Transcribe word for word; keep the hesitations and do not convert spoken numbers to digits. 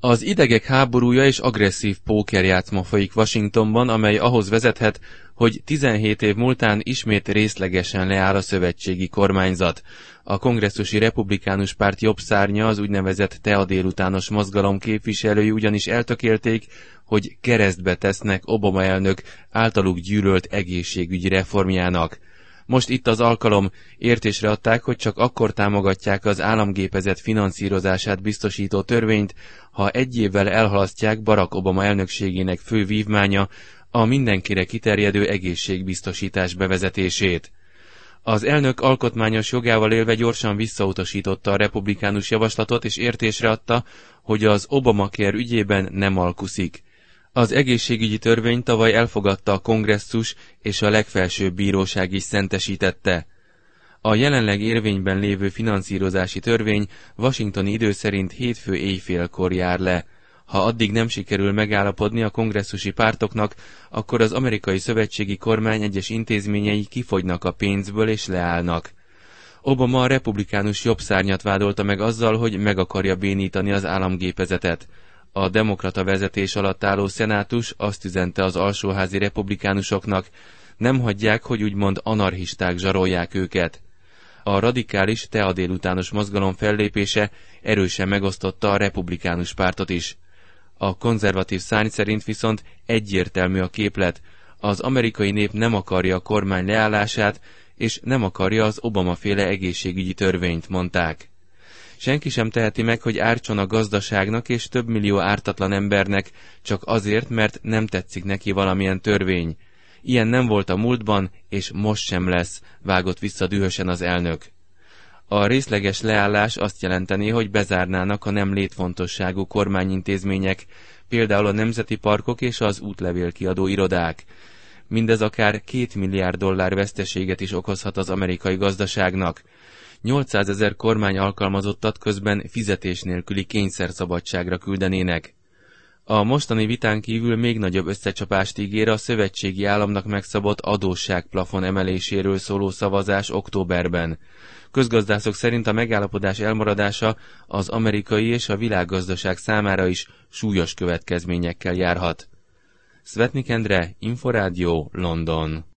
Az idegek háborúja és agresszív pókerjátszma folyik Washingtonban, amely ahhoz vezethet, hogy tizenhét év múltán ismét részlegesen leáll a szövetségi kormányzat. A kongresszusi republikánus párt jobb szárnya, az úgynevezett tea délutános mozgalom képviselői ugyanis eltökélték, hogy keresztbe tesznek Obama elnök általuk gyűlölt egészségügyi reformjának. Most itt az alkalom, értésre adták, hogy csak akkor támogatják az államgépezet finanszírozását biztosító törvényt, ha egy évvel elhalasztják Barack Obama elnökségének fő vívmánya, a mindenkire kiterjedő egészségbiztosítás bevezetését. Az elnök alkotmányos jogával élve gyorsan visszautasította a republikánus javaslatot, és értésre adta, hogy az Obamacare ügyében nem alkuszik. Az egészségügyi törvény tavaly elfogadta a kongresszus, és a legfelsőbb bíróság is szentesítette. A jelenleg érvényben lévő finanszírozási törvény washingtoni idő szerint hétfő éjfélkor jár le. Ha addig nem sikerül megállapodni a kongresszusi pártoknak, akkor az amerikai szövetségi kormány egyes intézményei kifogynak a pénzből és leállnak. Obama a republikánus jobbszárnyat vádolta meg azzal, hogy meg akarja bénítani az államgépezetet. A demokrata vezetés alatt álló szenátus azt üzente az alsóházi republikánusoknak, nem hagyják, hogy úgymond anarchisták zsarolják őket. A radikális tea délutános mozgalom fellépése erősen megosztotta a republikánus pártot is. A konzervatív szárny szerint viszont egyértelmű a képlet, az amerikai nép nem akarja a kormány leállását, és nem akarja az Obama-féle egészségügyi törvényt, mondták. Senki sem teheti meg, hogy ártson a gazdaságnak és több millió ártatlan embernek, csak azért, mert nem tetszik neki valamilyen törvény. Ilyen nem volt a múltban, és most sem lesz, vágott vissza dühösen az elnök. A részleges leállás azt jelenteni, hogy bezárnának a nem létfontosságú kormányintézmények, például a nemzeti parkok és az útlevélkiadó irodák. Mindez akár két milliárd dollár veszteséget is okozhat az amerikai gazdaságnak. nyolcszázezer kormány alkalmazottat közben fizetés nélküli kényszerszabadságra küldenének. A mostani vitán kívül még nagyobb összecsapást ígér a szövetségi államnak megszabott adósságplafon emeléséről szóló szavazás októberben. Közgazdászok szerint a megállapodás elmaradása az amerikai és a világgazdaság számára is súlyos következményekkel járhat. Szvetnik Endre, Inforádió, London.